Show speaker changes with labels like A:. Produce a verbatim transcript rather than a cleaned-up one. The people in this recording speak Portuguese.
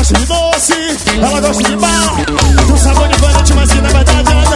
A: gosta de doce, ela gosta de bala. Do sabor diferente, mas que na verdade ela